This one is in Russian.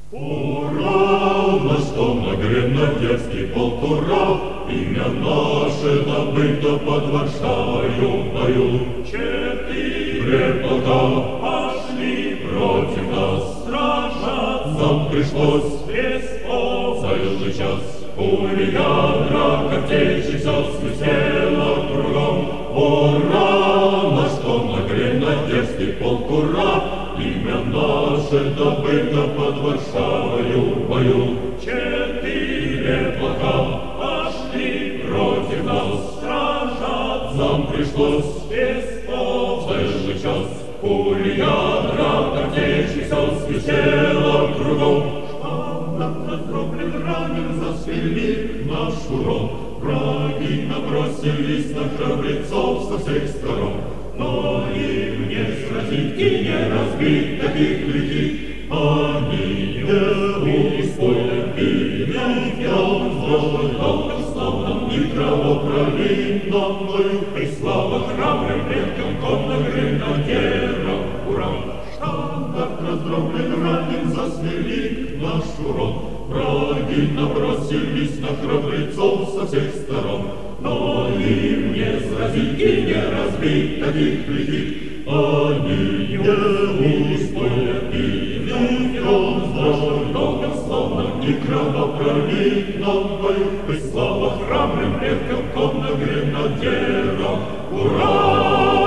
Ура! На что на гренадерский полк, ура! Имя наше добыто под Варшавою бою. 4 полка пошли против нас сражаться. Нам пришлось целый час. Пули ядра, картечи, все свистело кругом. Ура! На что на гренадерский полк, ура! Имя наше добыто под Варшавою бою. 4 полка пошли против нас сражаться. Нам пришлось целый час. Пули ядра, картечи, все свистело кругом. Штандарт раздроблен, ранен, засвели наш урон. Враги набросились на храбрецов со всех сторон. Но им не сразить и не разбить таких лихих. Они не успоят и не вьем злой долг, словно ни кровопролитном бою. И слава храбрым предкам конно-гренадерам, ура! Штандарт раздроблен, ранен, засвели наш урон. Враги набросились на храбрецов со всех сторон. Но им не сразить и не разбить таких лихих. Они не успоят и не вьем злой долгом, словно ни кровопролитном бою. И слава храбрым предкам конно-гренадерам, ура!